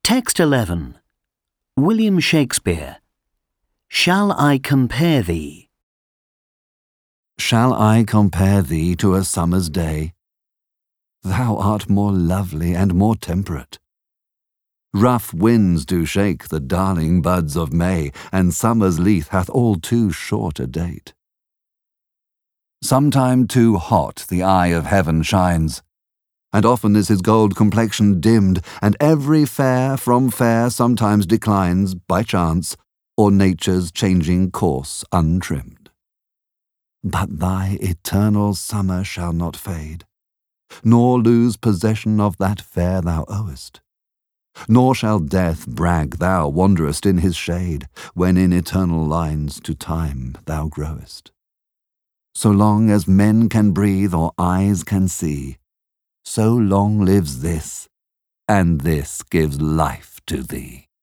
Text 11. William Shakespeare. Shall I compare thee? Shall I compare thee to a summer's day? Thou art more lovely and more temperate. Rough winds do shake the darling buds of May, and summer's leaf hath all too short a date. Sometime too hot the eye of heaven shines, and often is his gold complexion dimmed, and every fair from fair sometimes declines by chance, or nature's changing course untrimmed. But thy eternal summer shall not fade, nor lose possession of that fair thou owest. Nor shall death brag thou wanderest in his shade, when in eternal lines to time thou growest. So long as men can breathe or eyes can see, so long lives this, and this gives life to thee.